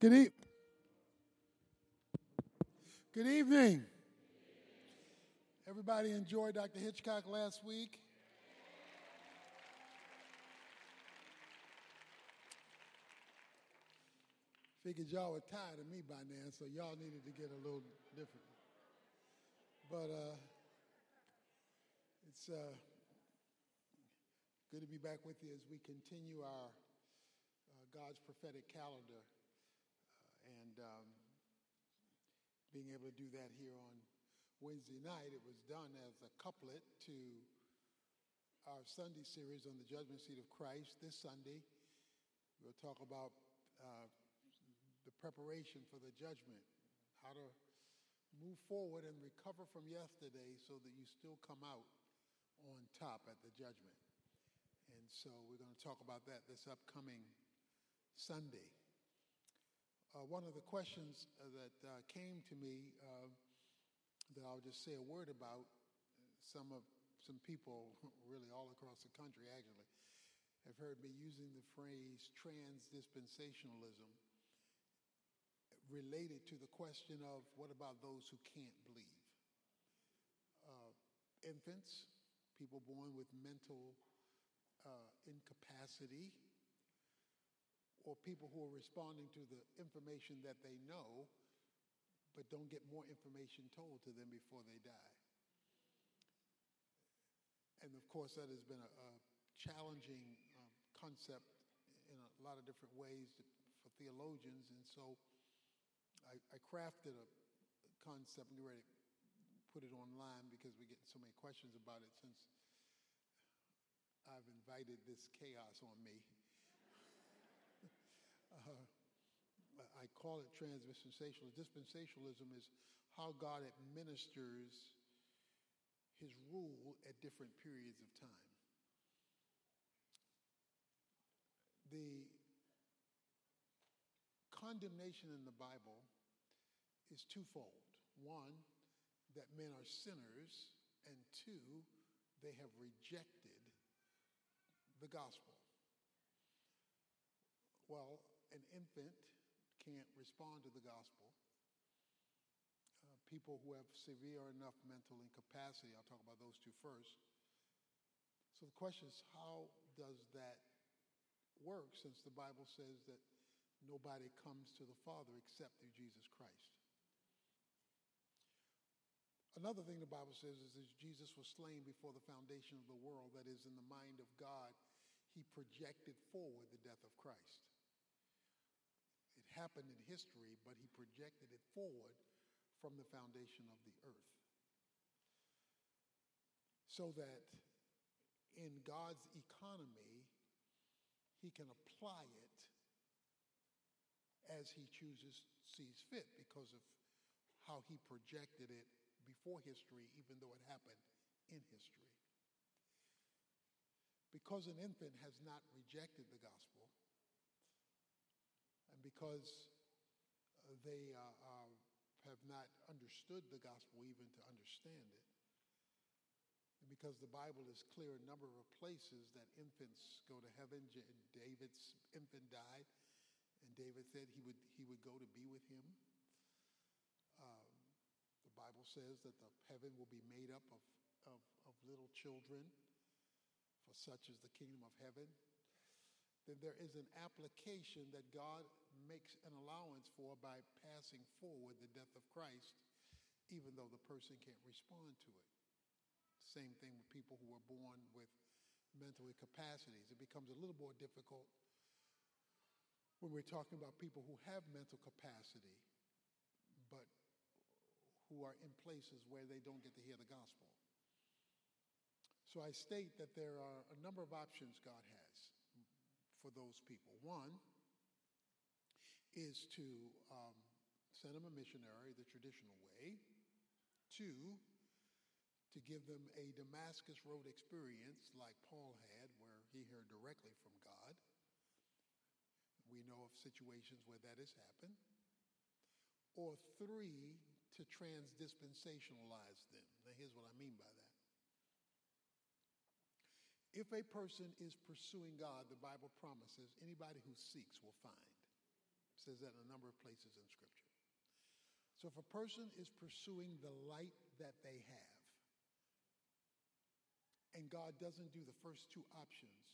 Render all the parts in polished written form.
Good, Good evening. Everybody enjoyed Dr. Hitchcock last week? Figured y'all were tired of me by now, so y'all needed to get a little different. But it's good to be back with you as we continue our God's prophetic calendar and being able to do that here on Wednesday night. It was done as a couplet to our Sunday series on the Judgment Seat of Christ. This Sunday, we'll talk about the preparation for the judgment, how to move forward and recover from yesterday so that you still come out on top at the judgment. And so we're going to talk about that this upcoming Sunday. One of the questions that came to me that I'll just say a word about, some people really all across the country actually have heard me using the phrase trans-dispensationalism related to the question of what about those who can't believe? Infants, people born with mental incapacity, or people who are responding to the information that they know but don't get more information told to them before they die. And of course, that has been a challenging concept in a lot of different ways for theologians. And so I crafted a concept and ready to put it online because we get so many questions about it since I've invited this chaos on me. I call it trans-dispensationalism. Dispensationalism is how God administers his rule at different periods of time. The condemnation in the Bible is twofold. One, that men are sinners, and two, they have rejected the gospel. Well, an infant can't respond to the gospel. People who have severe enough mental incapacity, I'll talk about those two first. So the question is, how does that work, since the Bible says that nobody comes to the Father except through Jesus Christ? Another thing the Bible says is that Jesus was slain before the foundation of the world. That is, in the mind of God, he projected forward the death of Christ. It happened in history, but he projected it forward from the foundation of the earth. So that in God's economy, he can apply it as he sees fit because of how he projected it before history, even though it happened in history. Because an infant has not rejected the gospel, and because they have not understood the gospel even to understand it, and because the Bible is clear in a number of places that infants go to heaven. David's infant died, and David said he would go to be with him. The Bible says that the heaven will be made up of little children, for such is the kingdom of heaven. Then there is an application that God makes an allowance for by passing forward the death of Christ, even though the person can't respond to it. Same thing with people who are born with mental incapacities. It becomes a little more difficult when we're talking about people who have mental capacity, but who are in places where they don't get to hear the gospel. So I state that there are a number of options God has for those people. One is to send them a missionary the traditional way. Two, to give them a Damascus Road experience like Paul had, where he heard directly from God. We know of situations where that has happened. Or three, to trans-dispensationalize them. Now here's what I mean by that. If a person is pursuing God, the Bible promises anybody who seeks will find. It says that in a number of places in Scripture. So if a person is pursuing the light that they have, and God doesn't do the first two options,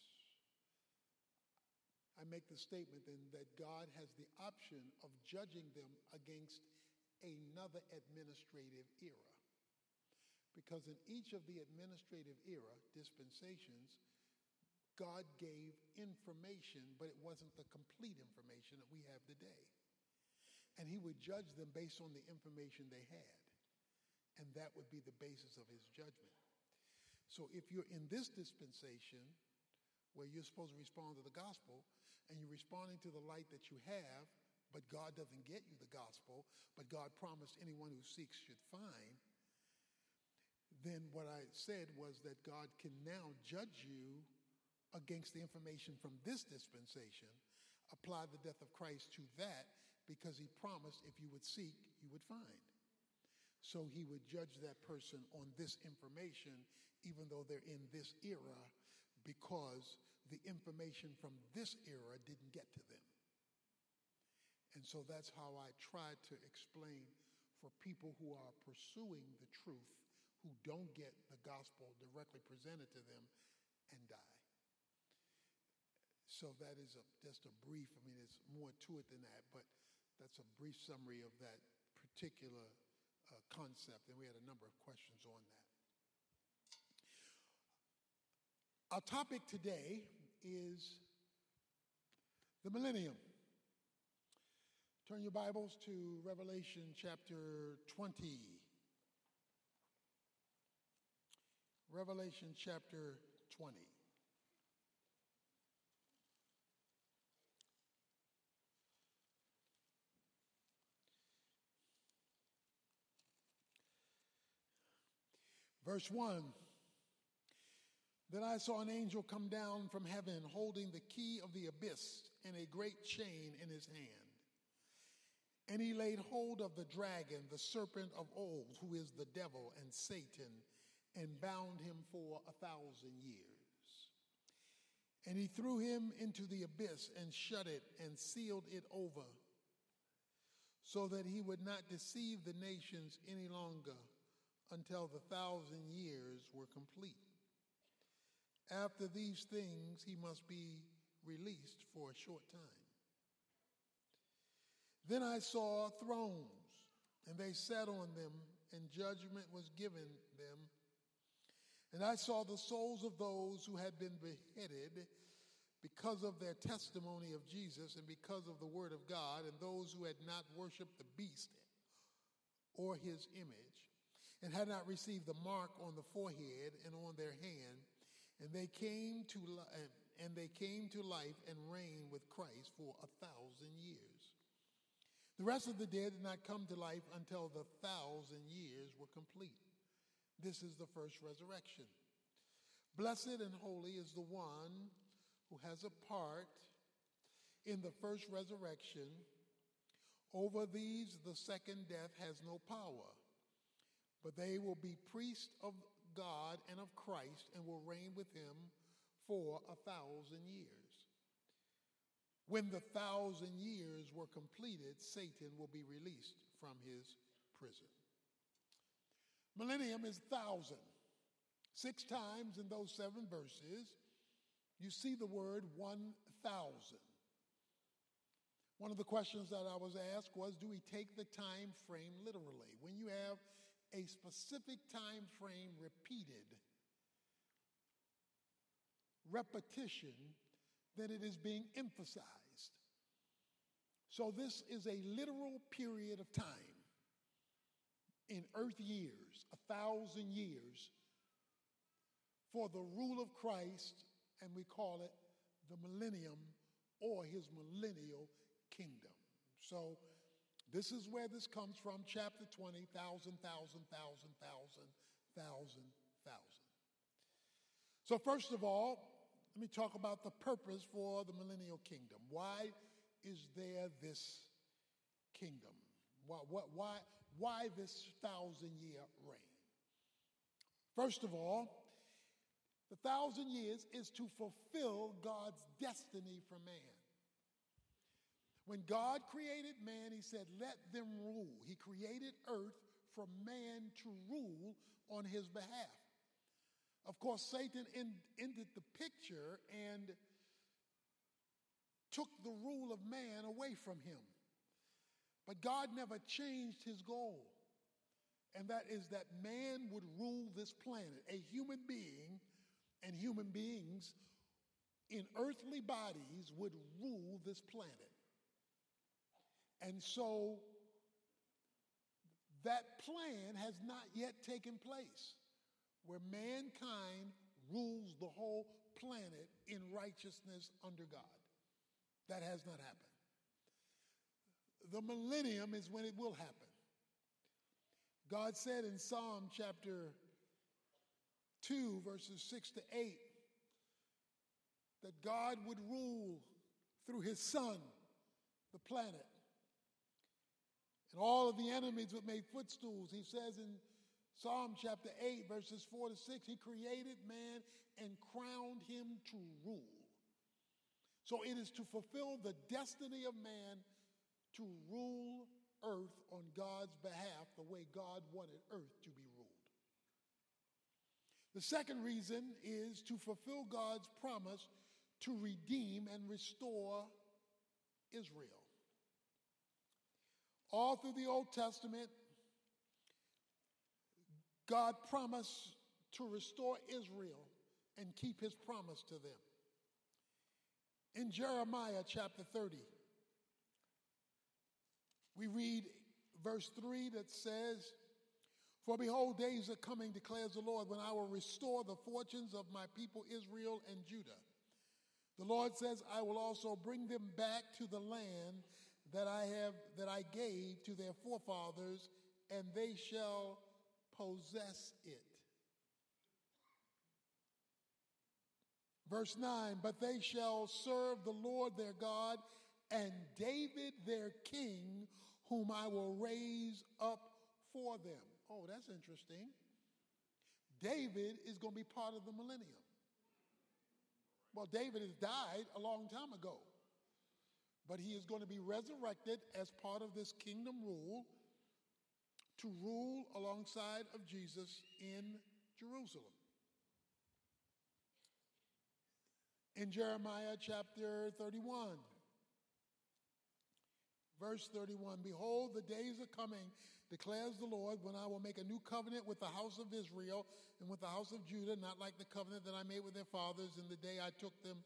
I make the statement then that God has the option of judging them against another administrative era. Because in each of the administrative era dispensations, God gave information, but it wasn't the complete information that we have today. And he would judge them based on the information they had. And that would be the basis of his judgment. So if you're in this dispensation, where you're supposed to respond to the gospel, and you're responding to the light that you have, but God doesn't get you the gospel, but God promised anyone who seeks should find, then what I said was that God can now judge you against the information from this dispensation, apply the death of Christ to that, because he promised if you would seek, you would find. So he would judge that person on this information, even though they're in this era, because the information from this era didn't get to them. And so that's how I try to explain for people who are pursuing the truth, who don't get the gospel directly presented to them, and die. So that is just a brief, there's more to it than that, but that's a brief summary of that particular concept, and we had a number of questions on that. Our topic today is the millennium. Turn your Bibles to Revelation chapter 20. Revelation chapter 20. Verse 1. Then I saw an angel come down from heaven, holding the key of the abyss and a great chain in his hand. And he laid hold of the dragon, the serpent of old, who is the devil and Satan, and bound him for 1,000 years. And he threw him into the abyss and shut it and sealed it over, so that he would not deceive the nations any longer until the 1,000 years were complete. After these things, he must be released for a short time. Then I saw thrones, and they sat on them, and judgment was given them. And I saw the souls of those who had been beheaded because of their testimony of Jesus and because of the word of God, and those who had not worshipped the beast or his image, and had not received the mark on the forehead and on their hand. And they came to life and reigned with Christ for 1,000 years. The rest of the dead did not come to life until the 1,000 years were complete. This is the first resurrection. Blessed and holy is the one who has a part in the first resurrection. Over these the second death has no power, but they will be priests of God and of Christ and will reign with him for 1,000 years. When the 1,000 years were completed, Satan will be released from his prison. Millennium is 1,000. 6 times in those 7 verses, you see the word 1,000. One of the questions that I was asked was, do we take the time frame literally? When you have a specific time frame repeated, repetition, then it is being emphasized. So this is a literal period of time in earth years, 1,000 years, for the rule of Christ, and we call it the millennium or his millennial kingdom. So this is where this comes from, chapter 20, 1,000. So first of all, let me talk about the purpose for the millennial kingdom. Why is there this kingdom? Why this 1,000-year reign? First of all, the 1,000 years is to fulfill God's destiny for man. When God created man, he said, let them rule. He created earth for man to rule on his behalf. Of course, Satan ended the picture and took the rule of man away from him. But God never changed his goal, and that is that man would rule this planet. A human being and human beings in earthly bodies would rule this planet. And so that plan has not yet taken place, where mankind rules the whole planet in righteousness under God. That has not happened. The millennium is when it will happen. God said in Psalm chapter 2, verses 6 to 8, that God would rule through his Son the planet. And all of the enemies would make footstools. He says in Psalm chapter 8, verses 4 to 6, he created man and crowned him to rule. So it is to fulfill the destiny of man to rule earth on God's behalf the way God wanted earth to be ruled. The second reason is to fulfill God's promise to redeem and restore Israel. All through the Old Testament, God promised to restore Israel and keep his promise to them. In Jeremiah chapter 30, we read verse 3 that says, "For behold, days are coming, declares the Lord, when I will restore the fortunes of my people Israel and Judah. The Lord says, I will also bring them back to the land that I gave to their forefathers, and they shall possess it." Verse 9, "But they shall serve the Lord their God, and David their king, whom I will raise up for them." Oh, that's interesting. David is going to be part of the millennium. Well, David has died a long time ago, but he is going to be resurrected as part of this kingdom rule to rule alongside of Jesus in Jerusalem. In Jeremiah chapter 31, verse 31, "Behold, the days are coming, declares the Lord, when I will make a new covenant with the house of Israel and with the house of Judah, not like the covenant that I made with their fathers in the day I took them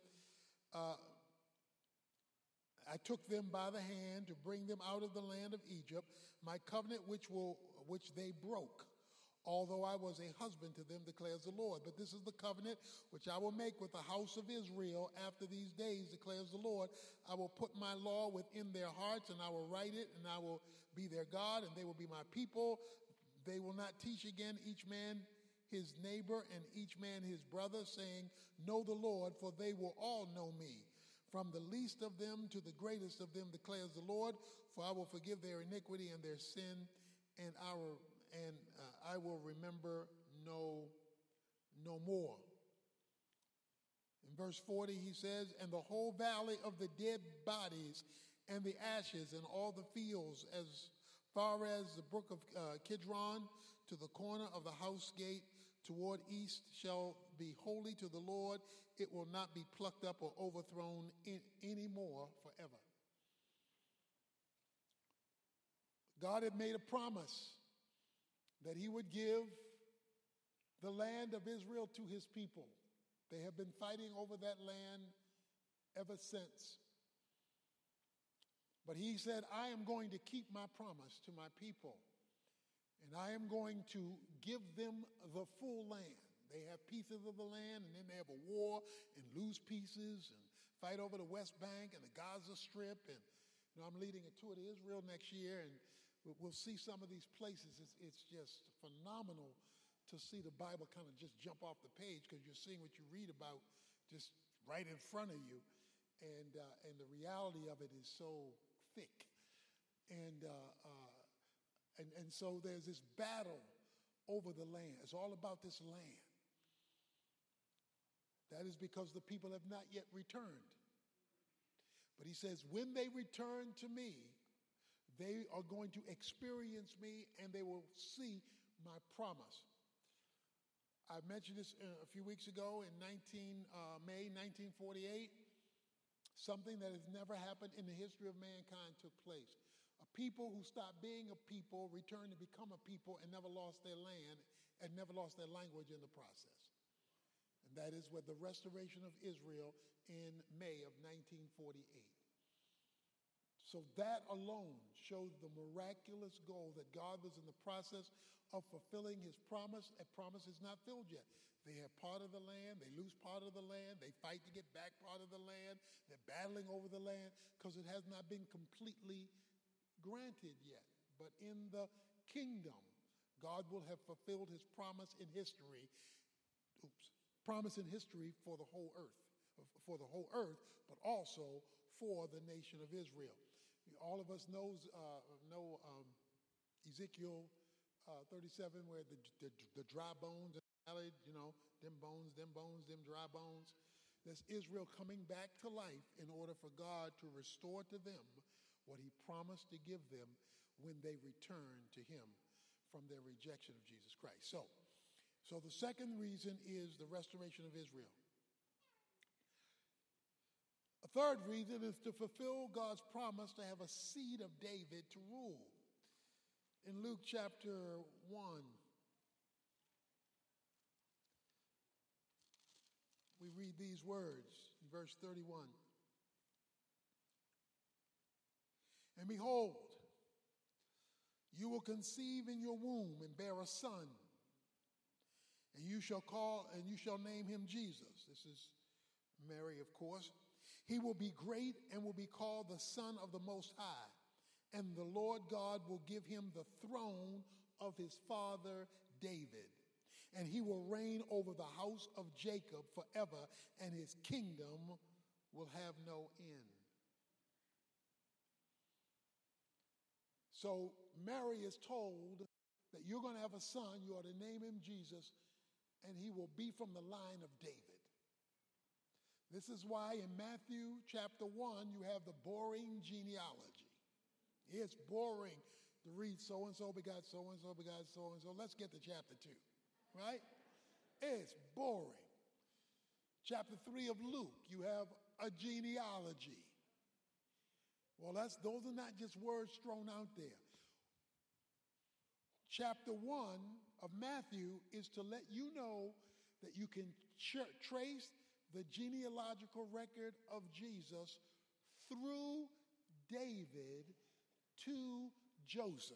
by the hand to bring them out of the land of Egypt, my covenant which they broke, although I was a husband to them, declares the Lord. But this is the covenant which I will make with the house of Israel after these days, declares the Lord. I will put my law within their hearts, and I will write it, and I will be their God, and they will be my people. They will not teach again each man his neighbor and each man his brother, saying, Know the Lord, for they will all know me, from the least of them to the greatest of them, declares the Lord. For I will forgive their iniquity and their sin, and I will remember no more." In verse 40, he says, "And the whole valley of the dead bodies and the ashes and all the fields as far as the brook of Kidron to the corner of the house gate toward east shall be holy to the Lord. It will not be plucked up or overthrown any more forever." God had made a promise that he would give the land of Israel to his people. They have been fighting over that land ever since. But he said, "I am going to keep my promise to my people, and I am going to give them the full land." They have pieces of the land, and then they have a war and lose pieces and fight over the West Bank and the Gaza Strip. And I'm leading a tour to Israel next year, and we'll see some of these places. It's just phenomenal to see the Bible kind of just jump off the page, because you're seeing what you read about just right in front of you, and the reality of it is so thick, and so there's this battle over the land. It's all about this land. That is because the people have not yet returned. But he says, when they return to me, they are going to experience me and they will see my promise. I mentioned this a few weeks ago in May 1948. Something that has never happened in the history of mankind took place. A people who stopped being a people returned to become a people and never lost their land and never lost their language in the process. And that is with the restoration of Israel in May of 1948. So that alone shows the miraculous goal that God was in the process of fulfilling his promise. A promise is not filled yet. They have part of the land, they lose part of the land, they fight to get back part of the land, they're battling over the land because it has not been completely granted yet. But in the kingdom, God will have fulfilled his promise in history. Promise in history for the whole earth, but also for the nation of Israel. All of us know Ezekiel 37, where the dry bones in the valley, them bones, them dry bones. That's Israel coming back to life in order for God to restore to them what he promised to give them when they return to him from their rejection of Jesus Christ. So the second reason is the restoration of Israel. A third reason is to fulfill God's promise to have a seed of David to rule. In Luke chapter 1, we read these words in verse 31. And behold, you will conceive in your womb and bear a son, and you shall name him Jesus. This is Mary, of course. He will be great and will be called the Son of the Most High. And the Lord God will give him the throne of his father David. And he will reign over the house of Jacob forever, and his kingdom will have no end. So Mary is told that you're going to have a son, you are to name him Jesus, and he will be from the line of David. This is why in Matthew chapter 1, you have the boring genealogy. It's boring to read so-and-so begot so-and-so begot so-and-so. Let's get to chapter 2, right? It's boring. Chapter 3 of Luke, you have a genealogy. Well, those are not just words thrown out there. Chapter 1 of Matthew is to let you know that you can trace the genealogical record of Jesus through David to Joseph,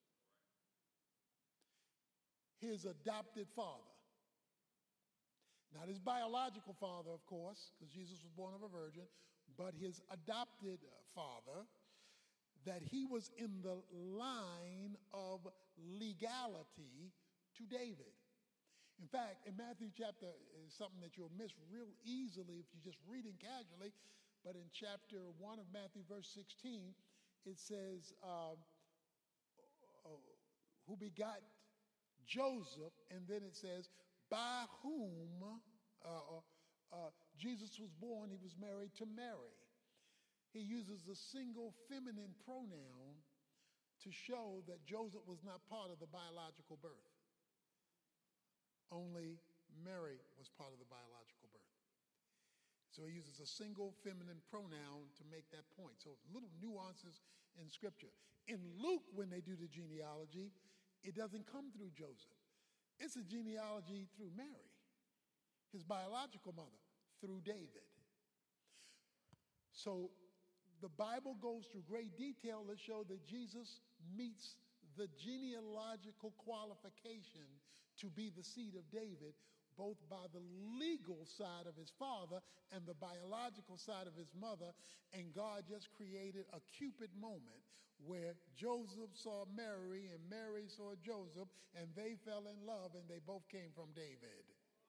his adopted father. Not his biological father, of course, because Jesus was born of a virgin, but his adopted father, that he was in the line of legality to David. In fact, in Matthew chapter, is something that you'll miss real easily if you're just reading casually, but in chapter 1 of Matthew, verse 16, it says, who begot Joseph, and then it says, by whom Jesus was born, he was married to Mary. He uses the single feminine pronoun to show that Joseph was not part of the biological birth. Only Mary was part of the biological birth. So he uses a single feminine pronoun to make that point. So little nuances in Scripture. In Luke, when they do the genealogy, it doesn't come through Joseph. It's a genealogy through Mary, his biological mother, through David. So the Bible goes through great detail to show that Jesus meets the genealogical qualification to be the seed of David, both by the legal side of his father and the biological side of his mother. And God just created a Cupid moment where Joseph saw Mary and Mary saw Joseph, and they fell in love, and they both came from David.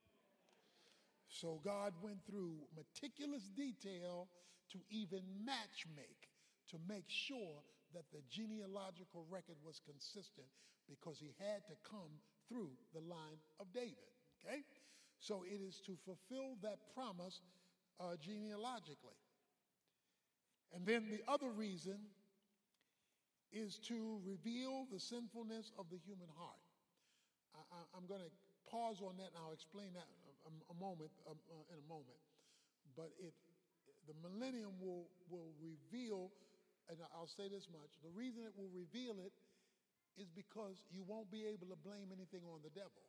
So God went through meticulous detail to even matchmake, to make sure that the genealogical record was consistent, because he had to come through the line of David, okay? So it is to fulfill that promise genealogically. And then the other reason is to reveal the sinfulness of the human heart. I'm going to pause on that and I'll explain that in a moment. But the millennium will reveal, and I'll say this much, the reason it will reveal it is because you won't be able to blame anything on the devil.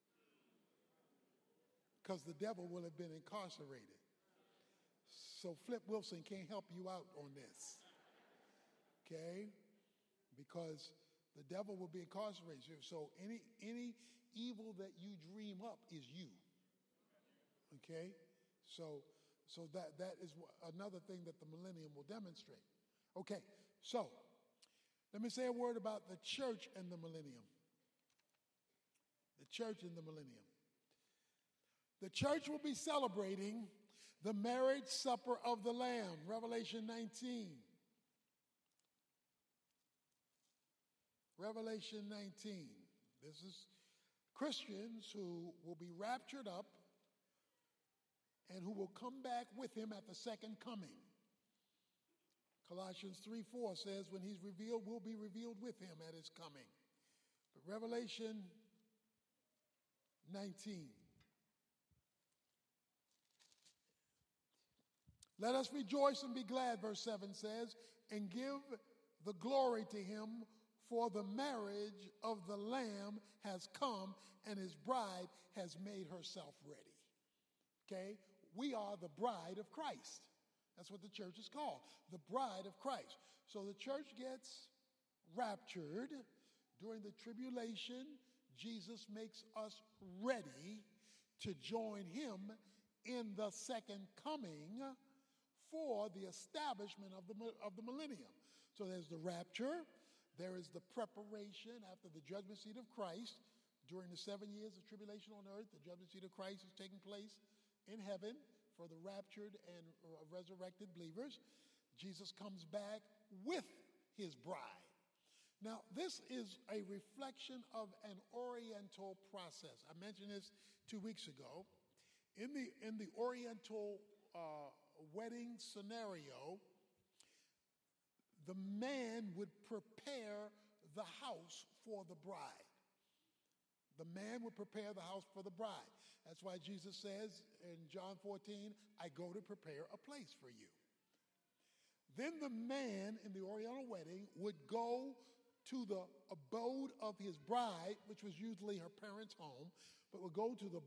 Because the devil will have been incarcerated. So Flip Wilson can't help you out on this. Okay? Because the devil will be incarcerated. So any evil that you dream up is you. Okay? So that is another thing that the millennium will demonstrate. Okay, so let me say a word about the church and the millennium. The church and the millennium. The church will be celebrating the marriage supper of the Lamb, Revelation 19. Revelation 19. This is Christians who will be raptured up and who will come back with him at the second coming. Colossians 3:4 says, when he's revealed, we'll be revealed with him at his coming. But Revelation 19. Let us rejoice and be glad, verse 7 says, and give the glory to him, for the marriage of the Lamb has come, and his bride has made herself ready. Okay? We are the bride of Christ. That's what the church is called, the bride of Christ. So the church gets raptured during the tribulation. Jesus makes us ready to join him in the second coming for the establishment of the millennium. So there's the rapture. There is the preparation after the judgment seat of Christ. During the 7 years of tribulation on earth, the judgment seat of Christ is taking place in heaven for the raptured and resurrected believers. Jesus comes back with his bride. Now, this is a reflection of an Oriental process. I mentioned this 2 weeks ago. In the Oriental wedding scenario, the man would prepare the house for the bride. The man would prepare the house for the bride. That's why Jesus says in John 14, I go to prepare a place for you. Then the man in the Oriental wedding would go to the abode of his bride, which was usually her parents' home, but would go to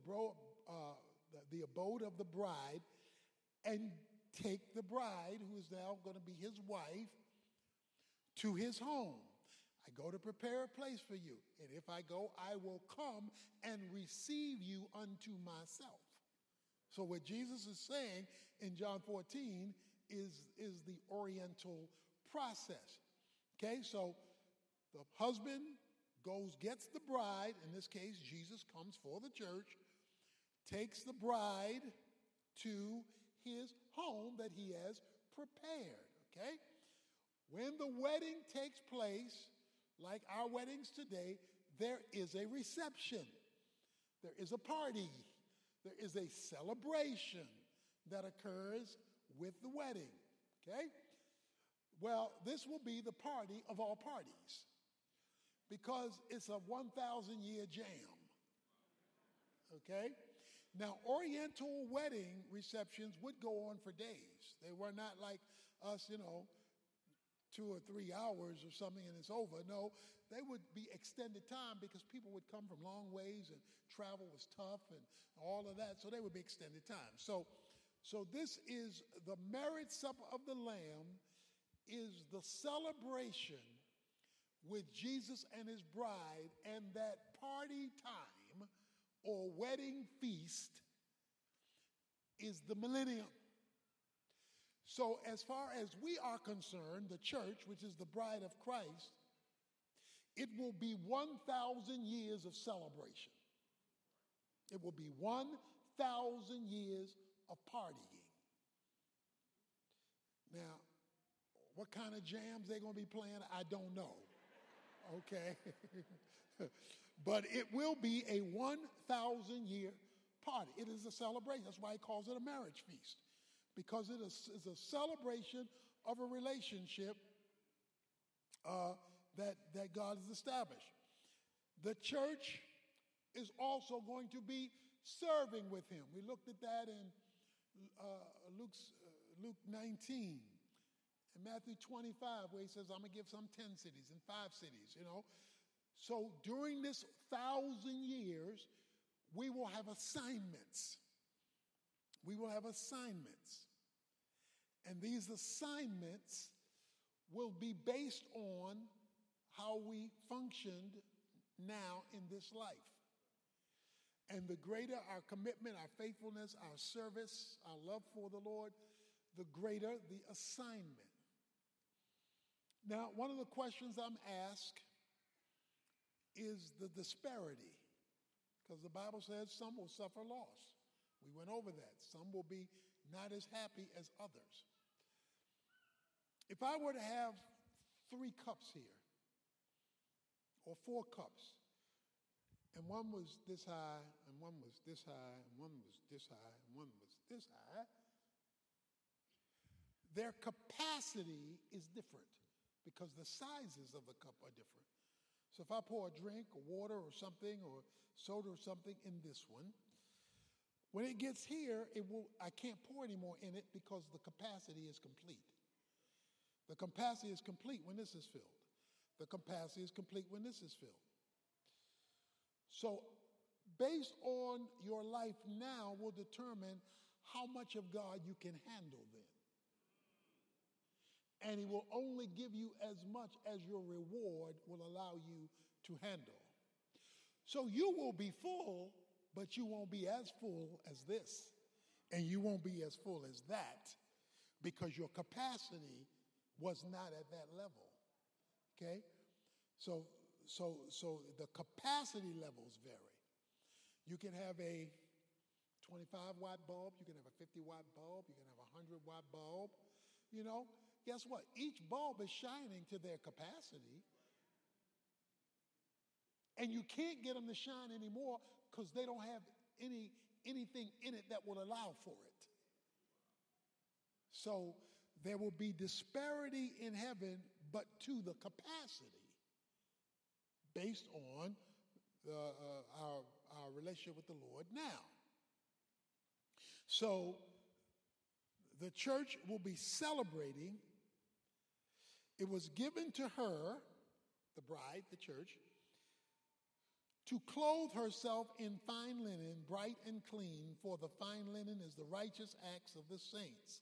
the abode of the bride and take the bride, who is now going to be his wife, to his home. I go to prepare a place for you, and if I go, I will come and receive you unto myself. So what Jesus is saying in John 14 is the Oriental process. Okay, so the husband gets the bride, in this case, Jesus comes for the church, takes the bride to his home that he has prepared, okay? When the wedding takes place, like our weddings today, there is a reception. There is a party. There is a celebration that occurs with the wedding, okay? Well, this will be the party of all parties because it's a 1,000-year jam, okay? Now, Oriental wedding receptions would go on for days. They were not like us, 2 or 3 hours or something and it's over. No, they would be extended time because people would come from long ways and travel was tough and all of that. So they would be extended time. So this is the marriage supper of the Lamb is the celebration with Jesus and his bride, and that party time or wedding feast is the millennium. So as far as we are concerned, the church, which is the bride of Christ, it will be 1,000 years of celebration. It will be 1,000 years of partying. Now, what kind of jams they're going to be playing, I don't know. Okay? But it will be a 1,000-year party. It is a celebration. That's why he calls it a marriage feast. Because it is a celebration of a relationship that God has established. The church is also going to be serving with him. We looked at that in Luke 19 and Matthew 25, where he says, I'm going to give some 10 cities and 5 cities, So during this 1,000 years, we will have assignments. We will have assignments. And these assignments will be based on how we functioned now in this life. And the greater our commitment, our faithfulness, our service, our love for the Lord, the greater the assignment. Now, one of the questions I'm asked is the disparity, because the Bible says some will suffer loss. We went over that. Some will be not as happy as others. If I were to have 3 cups here, or 4 cups, and one was this high, and one was this high, and one was this high, and one was this high, their capacity is different because the sizes of the cup are different. So if I pour a drink or water or something or soda or something in this one, when it gets here, I can't pour any more in it because the capacity is complete. The capacity is complete when this is filled. The capacity is complete when this is filled. So based on your life now will determine how much of God you can handle then. And he will only give you as much as your reward will allow you to handle. So you will be full, but you won't be as full as this. And you won't be as full as that because your capacity was not at that level. Okay? So the capacity levels vary. You can have a 25-watt bulb, you can have a 50-watt bulb, you can have a 100-watt bulb. Guess what? Each bulb is shining to their capacity. And you can't get them to shine anymore because they don't have anything in it that will allow for it. So there will be disparity in heaven, but to the capacity based on our relationship with the Lord now. So the church will be celebrating. It was given to her, the bride, the church, to clothe herself in fine linen, bright and clean, for the fine linen is the righteous acts of the saints.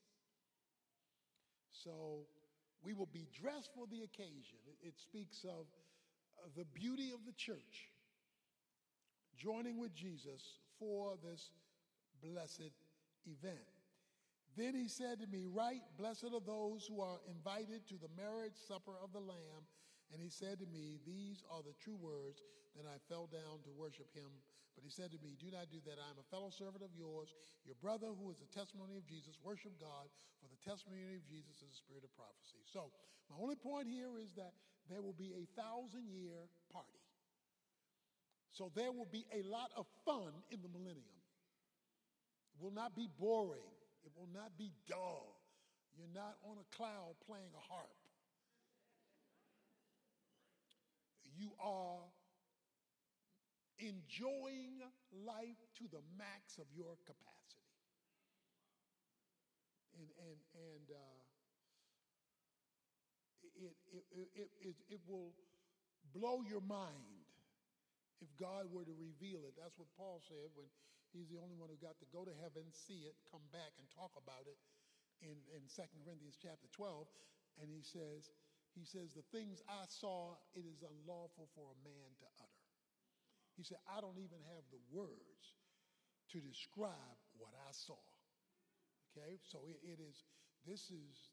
So we will be dressed for the occasion. It speaks of the beauty of the church joining with Jesus for this blessed event. Then he said to me, "Write, blessed are those who are invited to the marriage supper of the Lamb." And he said to me, "These are the true words." Then I fell down to worship him. But he said to me, "Do not do that. I am a fellow servant of yours, your brother who is the testimony of Jesus. Worship God, for the testimony of Jesus is the spirit of prophecy." So my only point here is that there will be a 1,000-year party. So there will be a lot of fun in the millennium. It will not be boring. It will not be dull. You're not on a cloud playing a harp. You are enjoying life to the max of your capacity. It will blow your mind if God were to reveal it. That's what Paul said when he's the only one who got to go to heaven, see it, come back and talk about it in 2 Corinthians chapter 12. And he says, the things I saw, it is unlawful for a man to utter. He said, I don't even have the words to describe what I saw. Okay, so this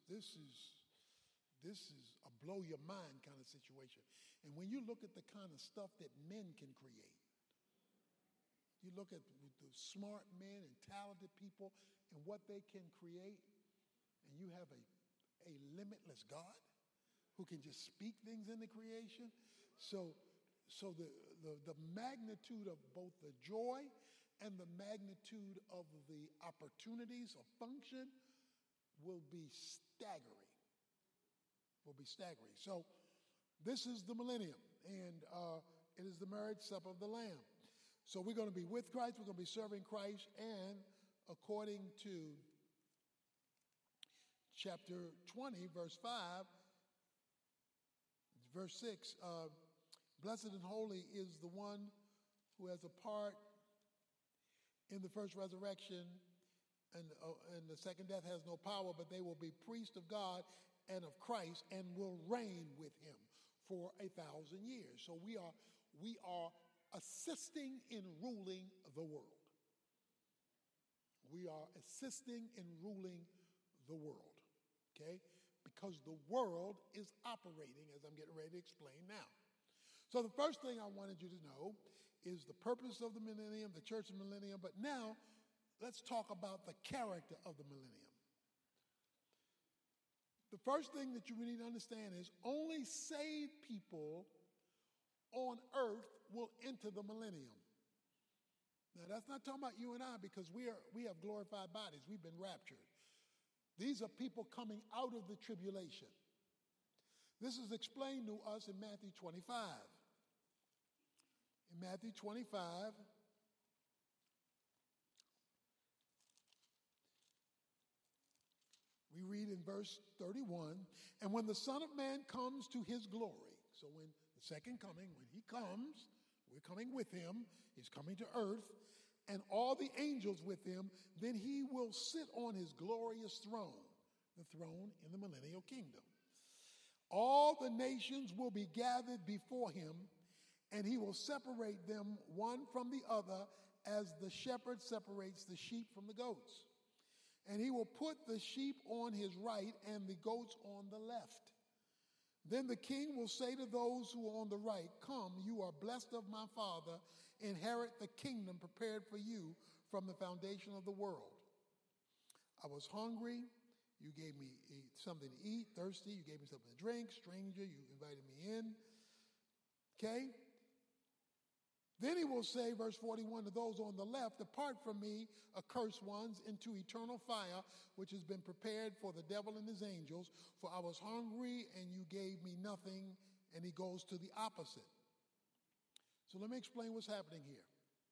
is a blow your mind kind of situation. And when you look at the kind of stuff that men can create, you look at the smart men and talented people and what they can create, and you have a limitless God who can just speak things into creation. So the magnitude of both the joy and the magnitude of the opportunities of function will be staggering. will be staggering. So this is the millennium, and it is the marriage supper of the Lamb. So we're going to be with Christ, we're going to be serving Christ, and according to chapter 20, verse 5, verse 6, blessed and holy is the one who has a part in the first resurrection, and the second death has no power, but they will be priests of God and of Christ and will reign with him for 1,000 years. So we are assisting in ruling the world. We are assisting in ruling the world, okay? Because the world is operating, as I'm getting ready to explain now. So the first thing I wanted you to know is the purpose of the millennium, the church of the millennium, but now let's talk about the character of the millennium. The first thing that you need to understand is only saved people on earth will enter the millennium. Now, that's not talking about you and I, because we have glorified bodies. We've been raptured. These are people coming out of the tribulation. This is explained to us in Matthew 25. In Matthew 25, we read in verse 31, and when the Son of Man comes to his glory, so when the second coming, when he comes, we're coming with him, he's coming to earth, and all the angels with him, then he will sit on his glorious throne, the throne in the millennial kingdom. All the nations will be gathered before him, and he will separate them one from the other as the shepherd separates the sheep from the goats. And he will put the sheep on his right and the goats on the left. Then the king will say to those who are on the right, "Come, you are blessed of my Father, inherit the kingdom prepared for you from the foundation of the world. I was hungry, you gave me something to eat, thirsty, you gave me something to drink, stranger, you invited me in." Okay? Then he will say, verse 41, to those on the left, "Depart from me, accursed ones, into eternal fire, which has been prepared for the devil and his angels. For I was hungry, and you gave me nothing." And he goes to the opposite. So let me explain what's happening here.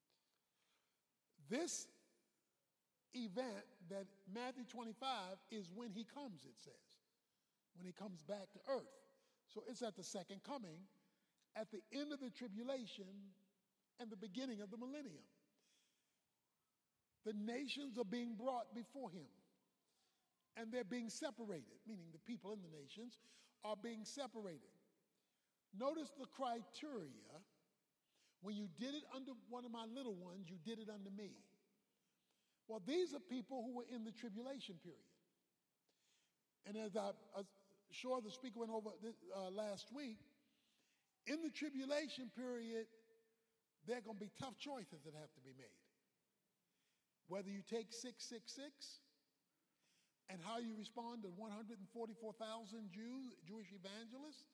This event that Matthew 25 is when he comes, it says. When he comes back to earth. So it's at the second coming, at the end of the tribulation, and the beginning of the millennium. The nations are being brought before him, and they're being separated, meaning the people in the nations are being separated. Notice the criteria. When you did it under one of my little ones, you did it under me. Well, these are people who were in the tribulation period. And as I'm sure the speaker went over last week, in the tribulation period, there are going to be tough choices that have to be made. Whether you take 666 and how you respond to 144,000 Jewish evangelists,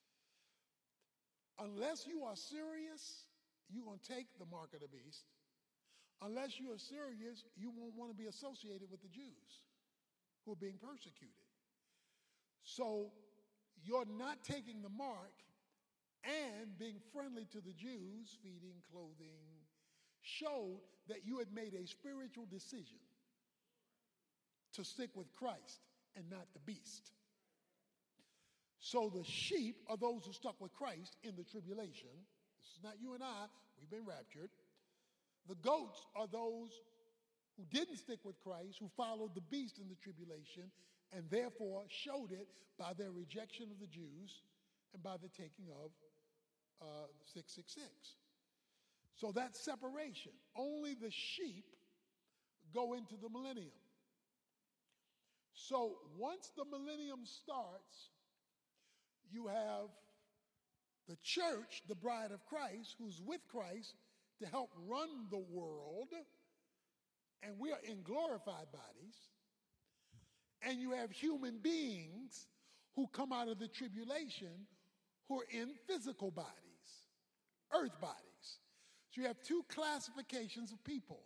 unless you are serious, you're going to take the mark of the beast. Unless you are serious, you won't want to be associated with the Jews who are being persecuted. So you're not taking the mark and being friendly to the Jews, feeding, clothing, showed that you had made a spiritual decision to stick with Christ and not the beast. So the sheep are those who stuck with Christ in the tribulation. This is not you and I. We've been raptured. The goats are those who didn't stick with Christ, who followed the beast in the tribulation, and therefore showed it by their rejection of the Jews and by the taking of 666. So that's separation. Only the sheep go into the millennium. So once the millennium starts, you have the church, the bride of Christ, who's with Christ to help run the world, and we are in glorified bodies. And you have human beings who come out of the tribulation who are in physical bodies, earth bodies. So you have two classifications of people: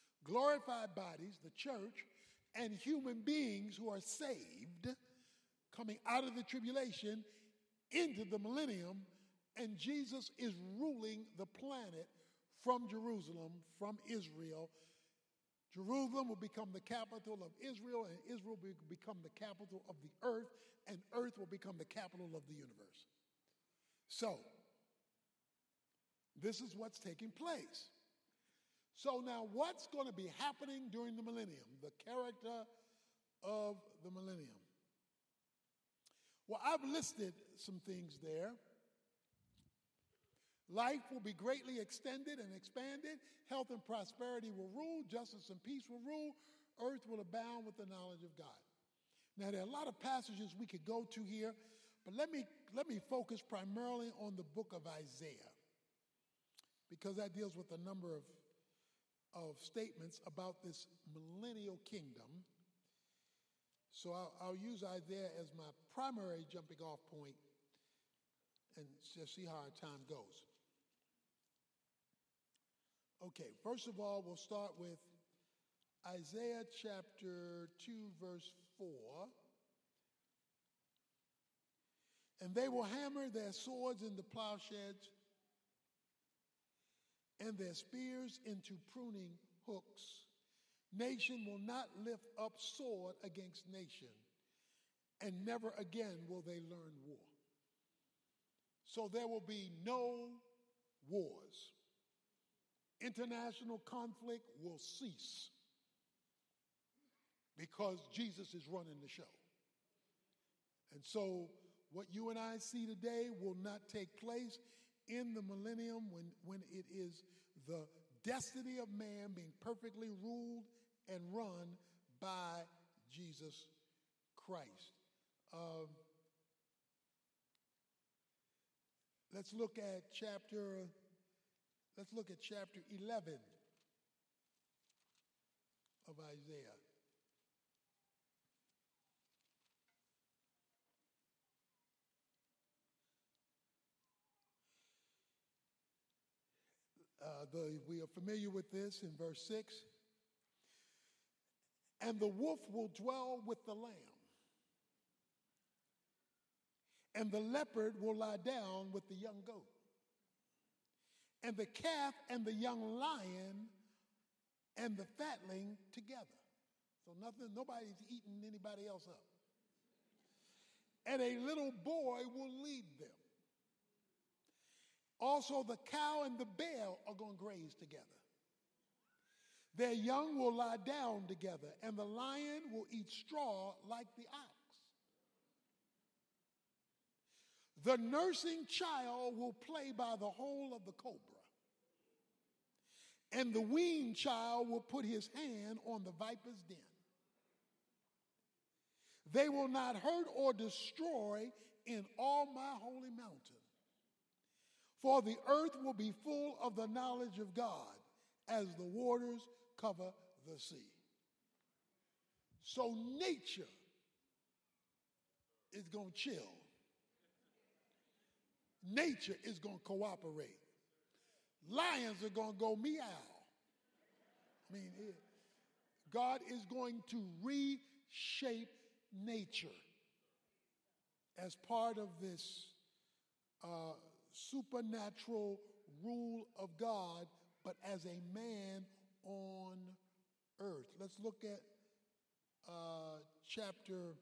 glorified bodies, the church, and human beings who are saved, coming out of the tribulation into the millennium, and Jesus is ruling the planet from Jerusalem, from Israel. Jerusalem will become the capital of Israel, and Israel will become the capital of the earth, and earth will become the capital of the universe. So, this is what's taking place. So now what's going to be happening during the millennium? The character of the millennium. Well, I've listed some things there. Life will be greatly extended and expanded. Health and prosperity will rule. Justice and peace will rule. Earth will abound with the knowledge of God. Now, there are a lot of passages we could go to here, but let me focus primarily on the book of Isaiah, because that deals with a number of statements about this millennial kingdom. So I'll use Isaiah as my primary jumping off point and just see how our time goes. Okay, first of all, we'll start with Isaiah chapter 2, verse 4. And they will hammer their swords into plowshares and their spears into pruning hooks. Nation will not lift up sword against nation, and never again will they learn war. So there will be no wars. International conflict will cease because Jesus is running the show. And so what you and I see today will not take place in the millennium when it is the destiny of man being perfectly ruled and run by Jesus Christ. Let's look at chapter 11 of Isaiah. We are familiar with this in verse 6. And the wolf will dwell with the lamb, and the leopard will lie down with the young goat, and the calf and the young lion and the fatling together. So nobody's eating anybody else up. And a little boy will lead them. Also, the cow and the bear are going to graze together. Their young will lie down together, and the lion will eat straw like the ox. The nursing child will play by the hole of the cobra, and the weaned child will put his hand on the viper's den. They will not hurt or destroy in all my holy mountain. For the earth will be full of the knowledge of God as the waters cover the sea. So nature is going to chill. Nature is going to cooperate. Lions are going to go meow. I mean, God is going to reshape nature as part of this supernatural rule of God, but as a man on earth. Let's look at chapter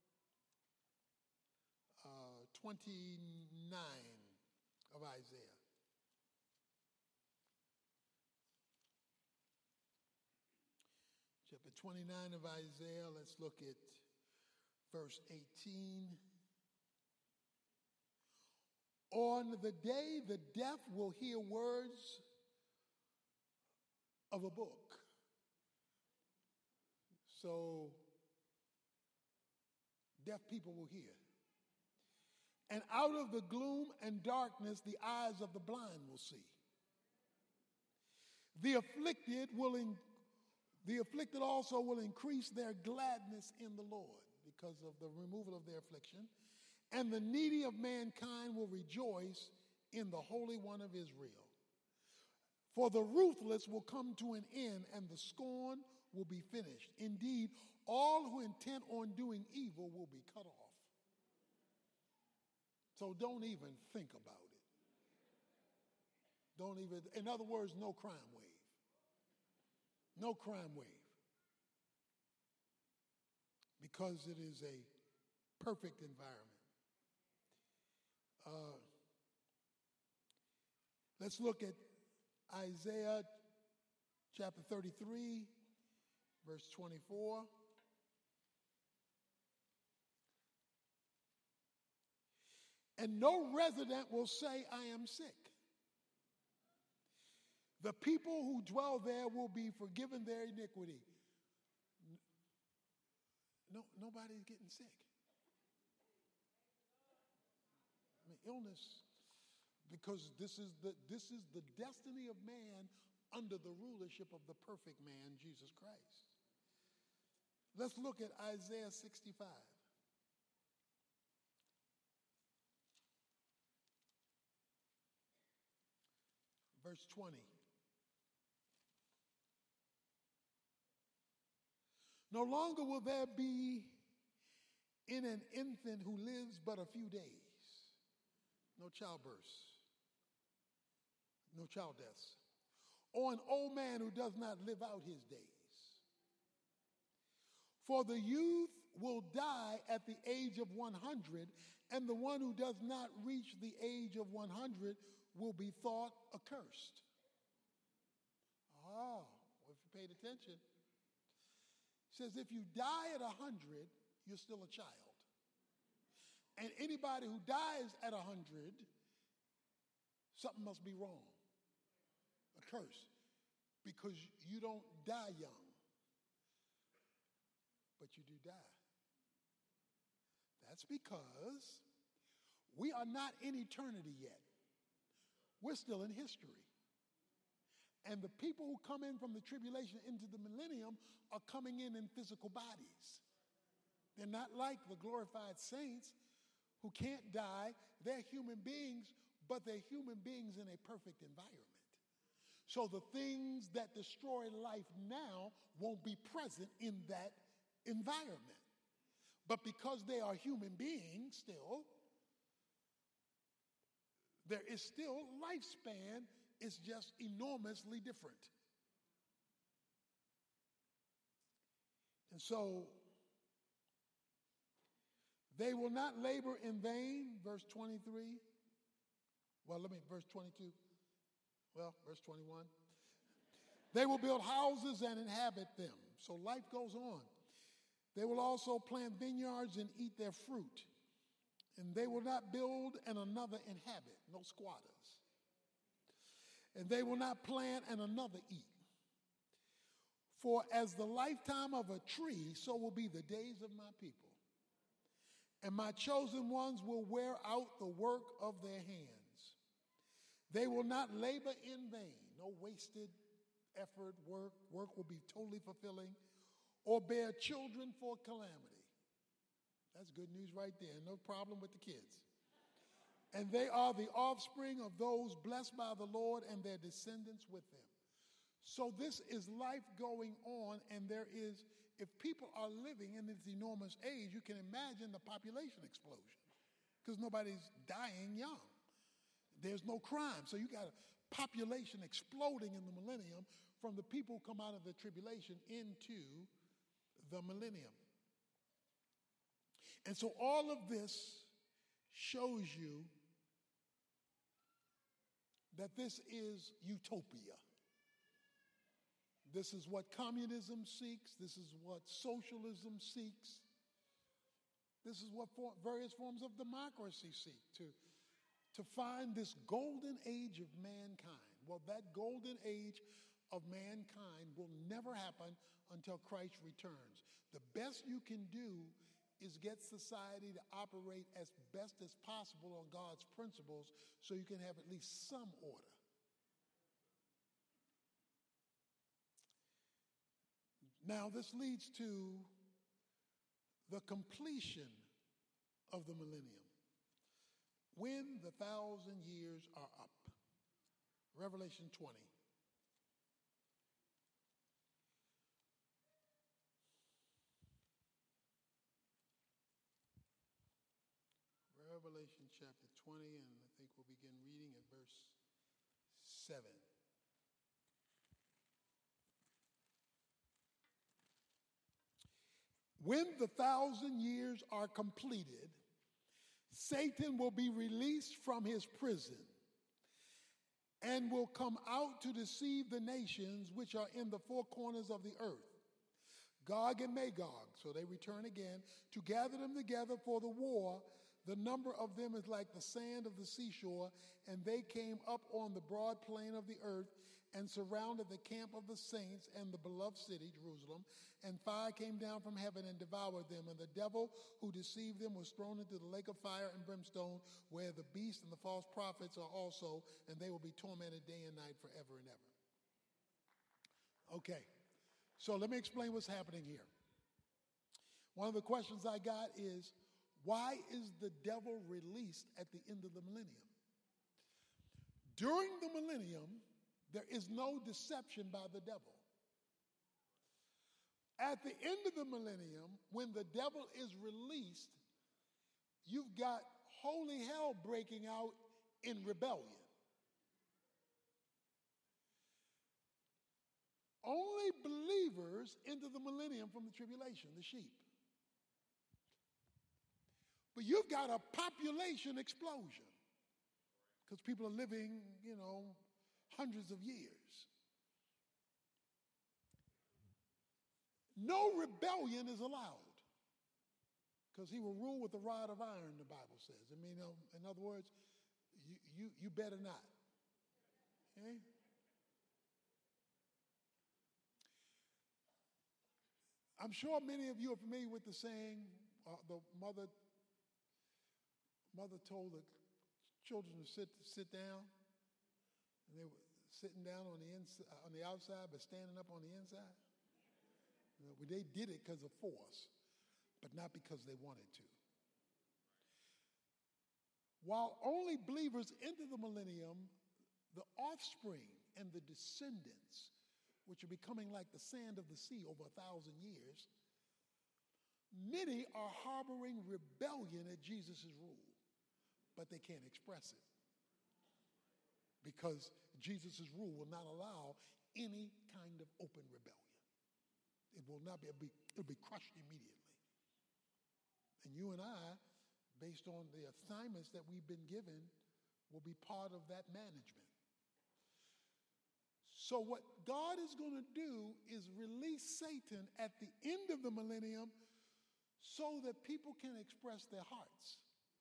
29 of Isaiah. Chapter 29 of Isaiah, let's look at verse 18. On the day the deaf will hear words of a book. So deaf people will hear. And out of the gloom and darkness, the eyes of the blind will see. The afflicted also will increase their gladness in the Lord because of the removal of their affliction. And the needy of mankind will rejoice in the Holy One of Israel. For the ruthless will come to an end, and the scorn will be finished. Indeed, all who intend on doing evil will be cut off. So don't even think about it. Don't even, in other words, no crime wave. No crime wave. Because it is a perfect environment. Let's look at Isaiah chapter 33, verse 24. And no resident will say, I am sick. The people who dwell there will be forgiven their iniquity. No, nobody's getting sick. I mean, illness, because this is the destiny of man under the rulership of the perfect man, Jesus Christ. Let's look at Isaiah 65. Verse 20. No longer will there be in an infant who lives but a few days. No childbirths. No child deaths. Or an old man who does not live out his days. For the youth will die at the age of 100, and the one who does not reach the age of 100 will be thought accursed. Oh, well, if you paid attention. It says if you die at 100, you're still a child. And anybody who dies at 100, something must be wrong. A curse. Because you don't die young. But you do die. That's because we are not in eternity yet. We're still in history. And the people who come in from the tribulation into the millennium are coming in physical bodies. They're not like the glorified saints who can't die. They're human beings, but they're human beings in a perfect environment. So the things that destroy life now won't be present in that environment. But because they are human beings still, there is still lifespan. It's just enormously different. And so, they will not labor in vain, verse 23. Verse 22. Verse 21. They will build houses and inhabit them. So life goes on. They will also plant vineyards and eat their fruit. And they will not build and another inhabit, no squatters. And they will not plant and another eat. For as the lifetime of a tree, so will be the days of my people. And my chosen ones will wear out the work of their hands. They will not labor in vain, no wasted effort, work. Work will be totally fulfilling, or bear children for calamity. That's good news right there. No problem with the kids. And they are the offspring of those blessed by the Lord and their descendants with them. So this is life going on, and there is, if people are living in this enormous age, you can imagine the population explosion because nobody's dying young. There's no crime. So you got a population exploding in the millennium from the people who come out of the tribulation into the millennium. And so all of this shows you that this is utopia. This is what communism seeks. This is what socialism seeks. This is what various forms of democracy seek, to find this golden age of mankind. Well, that golden age of mankind will never happen until Christ returns. The best you can do is get society to operate as best as possible on God's principles so you can have at least some order. Now, this leads to the completion of the millennium, when the 1,000 years are up. Revelation 20. Revelation chapter 20, and I think we'll begin reading at verse 7. When the 1,000 years are completed, Satan will be released from his prison and will come out to deceive the nations which are in the four corners of the earth, Gog and Magog. So they return again to gather them together for the war. The number of them is like the sand of the seashore, and they came up on the broad plain of the earth and surrounded the camp of the saints and the beloved city, Jerusalem. And fire came down from heaven and devoured them. And the devil who deceived them was thrown into the lake of fire and brimstone, where the beast and the false prophets are also, and they will be tormented day and night forever and ever. Okay, so let me explain what's happening here. One of the questions I got is, why is the devil released at the end of the millennium? During the millennium, there is no deception by the devil. At the end of the millennium, when the devil is released, you've got holy hell breaking out in rebellion. Only believers enter the millennium from the tribulation, the sheep. But you've got a population explosion because people are living, hundreds of years. No rebellion is allowed because he will rule with a rod of iron, the Bible says. In other words, you better not. Okay? I'm sure many of you are familiar with the saying, the mother told the children to sit down, and they were sitting down on the outside, but standing up on the inside. They did it because of force, but not because they wanted to. While only believers enter the millennium, the offspring and the descendants, which are becoming like the sand of the sea over 1,000 years, many are harboring rebellion at Jesus' rule, but they can't express it because Jesus' rule will not allow any kind of open rebellion. It will not be, it'll be crushed immediately. And you and I, based on the assignments that we've been given, will be part of that management. So what God is going to do is release Satan at the end of the millennium so that people can express their hearts.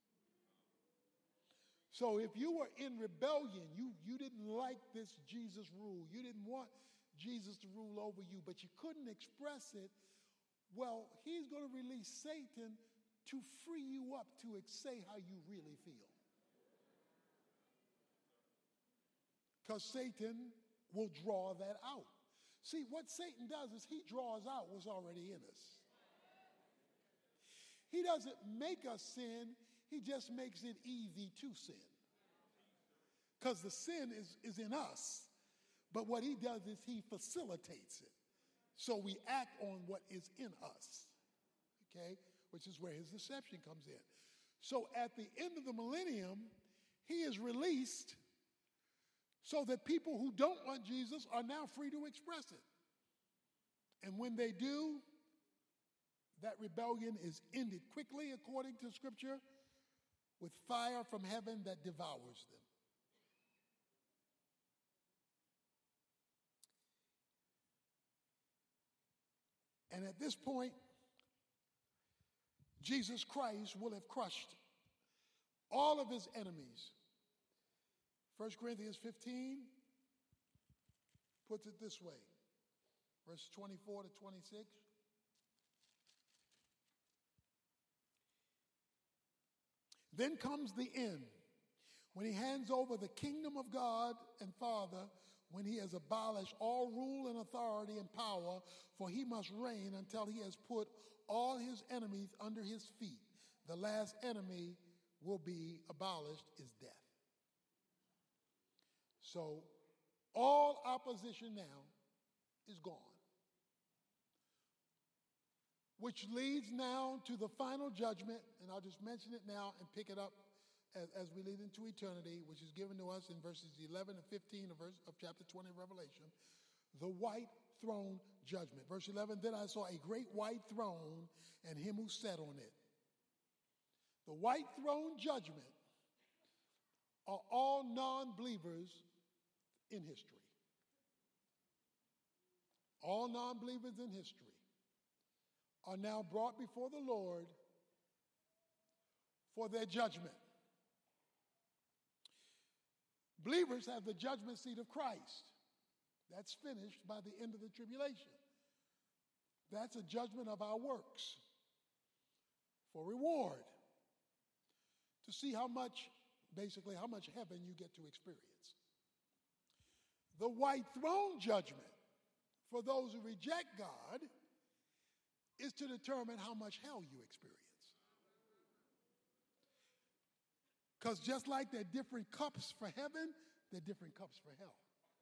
So if you were in rebellion, you didn't like this Jesus rule, you didn't want Jesus to rule over you, but you couldn't express it, well, he's going to release Satan to free you up to say how you really feel. Because Satan will draw that out. See, what Satan does is he draws out what's already in us. He doesn't make us sin, he just makes it easy to sin. Because the sin is in us. But what he does is he facilitates it. So we act on what is in us. Okay? Which is where his deception comes in. So at the end of the millennium, he is released so that people who don't want Jesus are now free to express it. And when they do, that rebellion is ended quickly, according to Scripture, with fire from heaven that devours them. And at this point, Jesus Christ will have crushed all of his enemies. 1 Corinthians 15 puts it this way, verse 24 to 26. Then comes the end, when he hands over the kingdom of God and Father, when he has abolished all rule and authority and power, for he must reign until he has put all his enemies under his feet. The last enemy will be abolished is death. So all opposition now is gone. Which leads now to the final judgment, and I'll just mention it now and pick it up as we lead into eternity, which is given to us in verses 11 and 15 of chapter 20 of Revelation, the white throne judgment. Verse 11, then I saw a great white throne and him who sat on it. The white throne judgment are all non-believers in history. All non-believers in history are now brought before the Lord for their judgment. Believers have the judgment seat of Christ. That's finished by the end of the tribulation. That's a judgment of our works for reward, to see how much heaven you get to experience. The white throne judgment for those who reject God is to determine how much hell you experience. Because just like there are different cups for heaven, there are different cups for hell.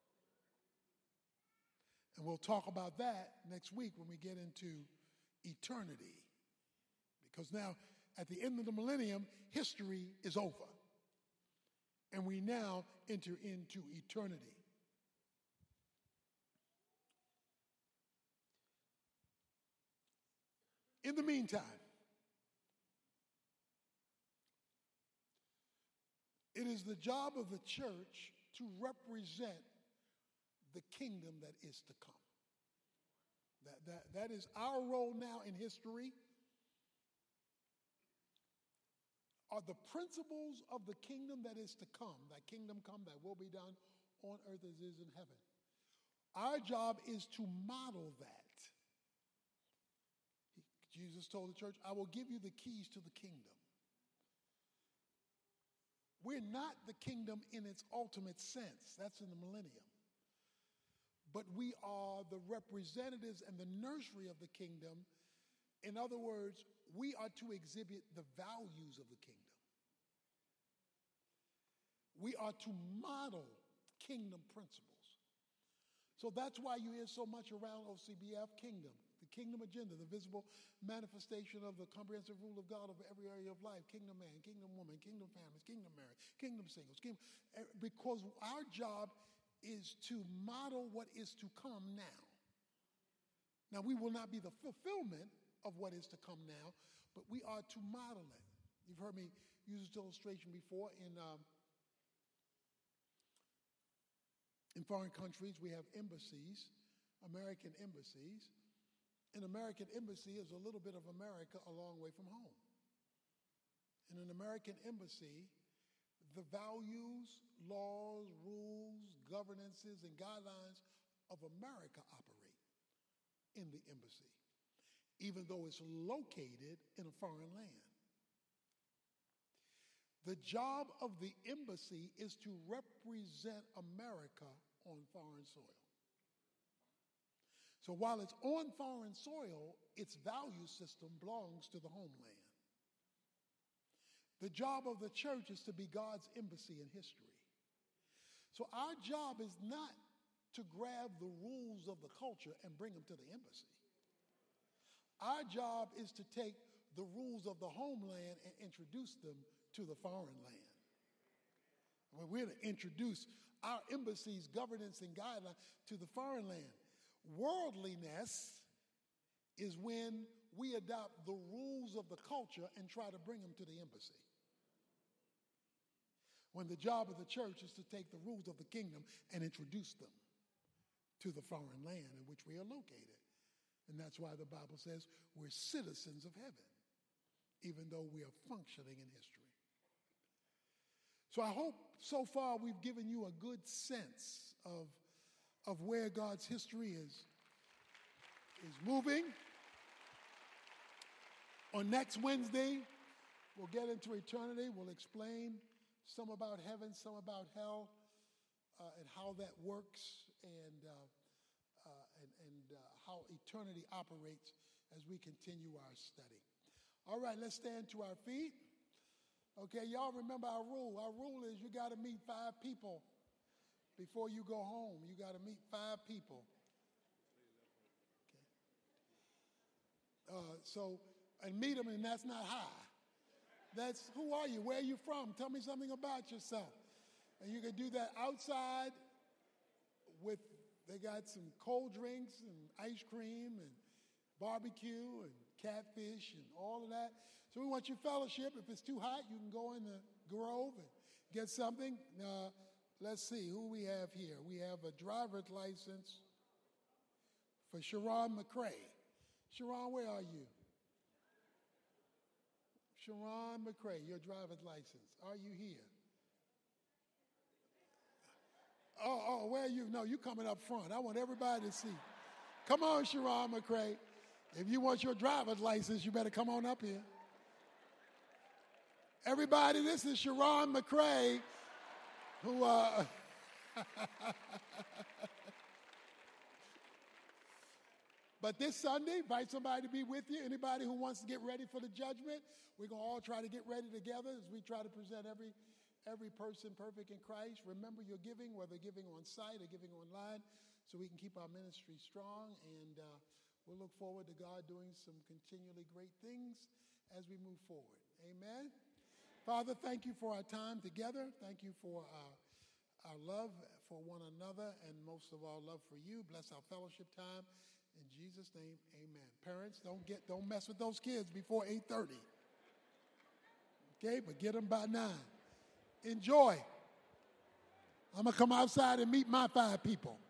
And we'll talk about that next week when we get into eternity. Because now, at the end of the millennium, history is over. And we now enter into eternity. In the meantime, it is the job of the church to represent the kingdom that is to come. That is our role now in history. Are the principles of the kingdom that is to come, that kingdom come that will be done on earth as it is in heaven. Our job is to model that. Jesus told the church, I will give you the keys to the kingdom. We're not the kingdom in its ultimate sense. That's in the millennium. But we are the representatives and the nursery of the kingdom. In other words, we are to exhibit the values of the kingdom. We are to model kingdom principles. So that's why you hear so much around OCBF kingdom. The kingdom agenda, the visible manifestation of the comprehensive rule of God over every area of life. Kingdom man, kingdom woman, kingdom families, kingdom marriage, kingdom singles. Because our job is to model what is to come now. Now, we will not be the fulfillment of what is to come now, but we are to model it. You've heard me use this illustration before. In foreign countries, we have embassies, American embassies. An American embassy is a little bit of America a long way from home. In an American embassy, the values, laws, rules, governances, and guidelines of America operate in the embassy, even though it's located in a foreign land. The job of the embassy is to represent America on foreign soil. So while it's on foreign soil, its value system belongs to the homeland. The job of the church is to be God's embassy in history. So our job is not to grab the rules of the culture and bring them to the embassy. Our job is to take the rules of the homeland and introduce them to the foreign land. We're to introduce our embassy's governance and guidelines to the foreign land. Worldliness is when we adopt the rules of the culture and try to bring them to the embassy. When the job of the church is to take the rules of the kingdom and introduce them to the foreign land in which we are located. And that's why the Bible says we're citizens of heaven, even though we are functioning in history. So I hope so far we've given you a good sense of where God's history is moving. On next Wednesday, we'll get into eternity. We'll explain some about heaven, some about hell, and how that works, and how eternity operates as we continue our study. All right, let's stand to our feet. Okay, y'all remember our rule. Our rule is you got to meet 5 people before you go home. You got to meet 5 people. Okay. And meet them, and that's not high. That's who are you? Where are you from? Tell me something about yourself. And you can do that outside with, they got some cold drinks and ice cream and barbecue and catfish and all of that. So we want your fellowship. If it's too hot, you can go in the Grove and get something. Let's see who we have here. We have a driver's license for Sharon McCray. Sharon, where are you? Sharon McCray, your driver's license. Are you here? Oh, where are you? No, you coming up front. I want everybody to see. Come on, Sharon McCray. If you want your driver's license, you better come on up here. Everybody, this is Sharon McCray, who, But this Sunday, invite somebody to be with you. Anybody who wants to get ready for the judgment, we're going to all try to get ready together as we try to present every person perfect in Christ. Remember your giving, whether giving on site or giving online, so we can keep our ministry strong. And we'll look forward to God doing some continually great things as we move forward. Amen. Father, thank you for our time together. Thank you for our love for one another, and most of all, love for you. Bless our fellowship time. In Jesus' name, amen. Parents, don't mess with those kids before 8:30. Okay, but get them by 9. Enjoy. I'm going to come outside and meet my 5 people.